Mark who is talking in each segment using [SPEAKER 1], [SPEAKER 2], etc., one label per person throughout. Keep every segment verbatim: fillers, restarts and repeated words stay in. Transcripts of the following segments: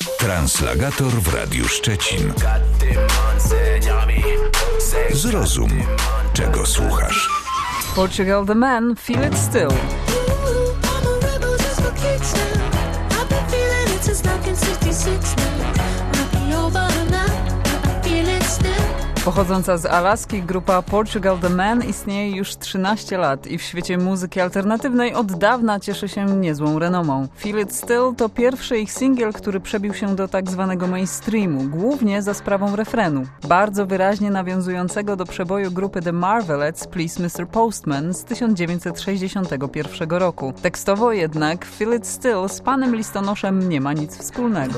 [SPEAKER 1] Translagator w Radiu Szczecin. Zrozum, czego słuchasz.
[SPEAKER 2] Portugal The Man, Feel It Still. Pochodząca z Alaski, grupa Portugal The Man istnieje już trzynaście lat i w świecie muzyki alternatywnej od dawna cieszy się niezłą renomą. Feel It Still to pierwszy ich singiel, który przebił się do tak zwanego mainstreamu, głównie za sprawą refrenu, bardzo wyraźnie nawiązującego do przeboju grupy The Marvelettes Please mister Postman z tysiąc dziewięćset sześćdziesiątego pierwszego roku. Tekstowo jednak Feel It Still z panem listonoszem nie ma nic wspólnego.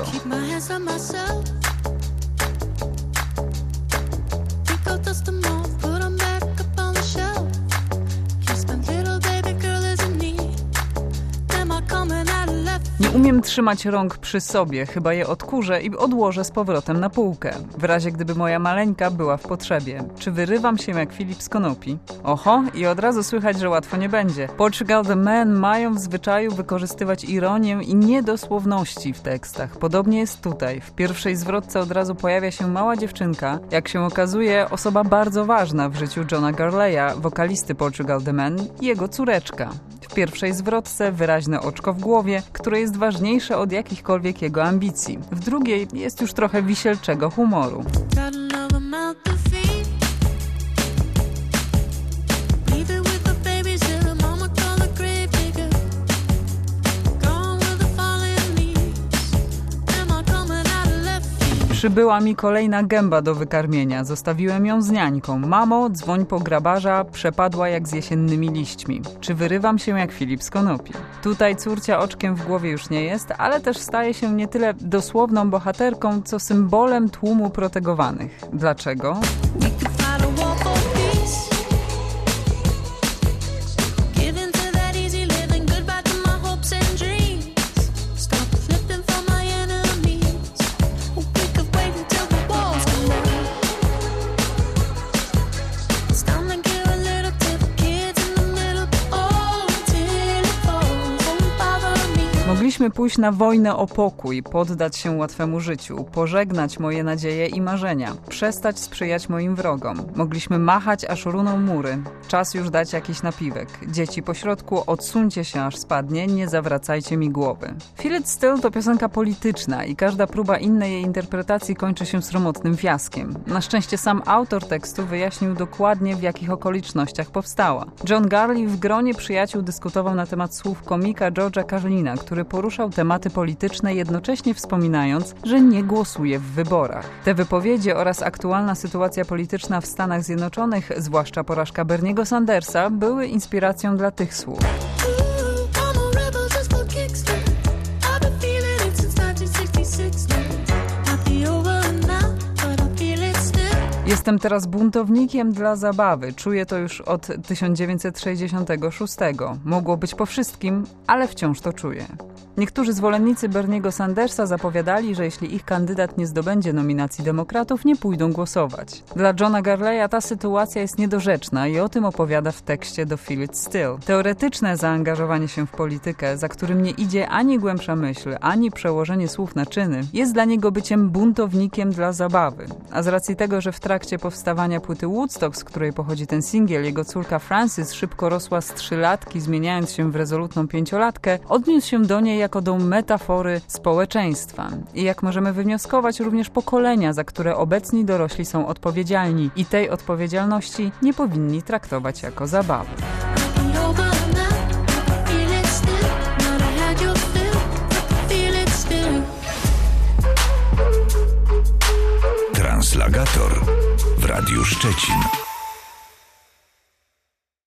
[SPEAKER 2] Nie umiem trzymać rąk przy sobie, chyba je odkurzę i odłożę z powrotem na półkę. W razie gdyby moja maleńka była w potrzebie. Czy wyrywam się jak Filip z konopi? Oho, i od razu słychać, że łatwo nie będzie. Portugal The Man mają w zwyczaju wykorzystywać ironię i niedosłowności w tekstach. Podobnie jest tutaj. W pierwszej zwrotce od razu pojawia się mała dziewczynka. Jak się okazuje, osoba bardzo ważna w życiu Johna Garleya, wokalisty Portugal The Man, i jego córeczka. W pierwszej zwrotce wyraźne oczko w głowie, które jest ważniejsze od jakichkolwiek jego ambicji. W drugiej jest już trochę wisielczego humoru. Przybyła mi kolejna gęba do wykarmienia. Zostawiłem ją z niańką. Mamo, dzwoń po grabarza, przepadła jak z jesiennymi liśćmi. Czy wyrywam się jak Filip z konopi? Tutaj córcia oczkiem w głowie już nie jest, ale też staje się nie tyle dosłowną bohaterką, co symbolem tłumu protegowanych. Dlaczego? Mogliśmy pójść na wojnę o pokój, poddać się łatwemu życiu, pożegnać moje nadzieje i marzenia, przestać sprzyjać moim wrogom. Mogliśmy machać, aż runą mury. Czas już dać jakiś napiwek. Dzieci pośrodku, odsuńcie się, aż spadnie, nie zawracajcie mi głowy. Feel It Still to piosenka polityczna i każda próba innej jej interpretacji kończy się sromotnym fiaskiem. Na szczęście sam autor tekstu wyjaśnił dokładnie, w jakich okolicznościach powstała. John Garley w gronie przyjaciół dyskutował na temat słów komika George'a Carlina, który poruszał tematy polityczne, jednocześnie wspominając, że nie głosuje w wyborach. Te wypowiedzi oraz aktualna sytuacja polityczna w Stanach Zjednoczonych, zwłaszcza porażka Berniego Sandersa, były inspiracją dla tych słów. Jestem teraz buntownikiem dla zabawy. Czuję to już od tysiąc dziewięćset sześćdziesiątego szóstego. Mogło być po wszystkim, ale wciąż to czuję. Niektórzy zwolennicy Berniego Sandersa zapowiadali, że jeśli ich kandydat nie zdobędzie nominacji demokratów, nie pójdą głosować. Dla Johna Garleya ta sytuacja jest niedorzeczna i o tym opowiada w tekście do Feel It Still. Teoretyczne zaangażowanie się w politykę, za którym nie idzie ani głębsza myśl, ani przełożenie słów na czyny, jest dla niego byciem buntownikiem dla zabawy. A z racji tego, że w trakcie powstawania płyty Woodstock, z której pochodzi ten singiel, jego córka Frances szybko rosła z trzylatki, zmieniając się w rezolutną pięciolatkę, odniósł się do niej jako do metafory społeczeństwa. I jak możemy wywnioskować, również pokolenia, za które obecni dorośli są odpowiedzialni i tej odpowiedzialności nie powinni traktować jako zabawy.
[SPEAKER 1] Translagator w Radiu Szczecin.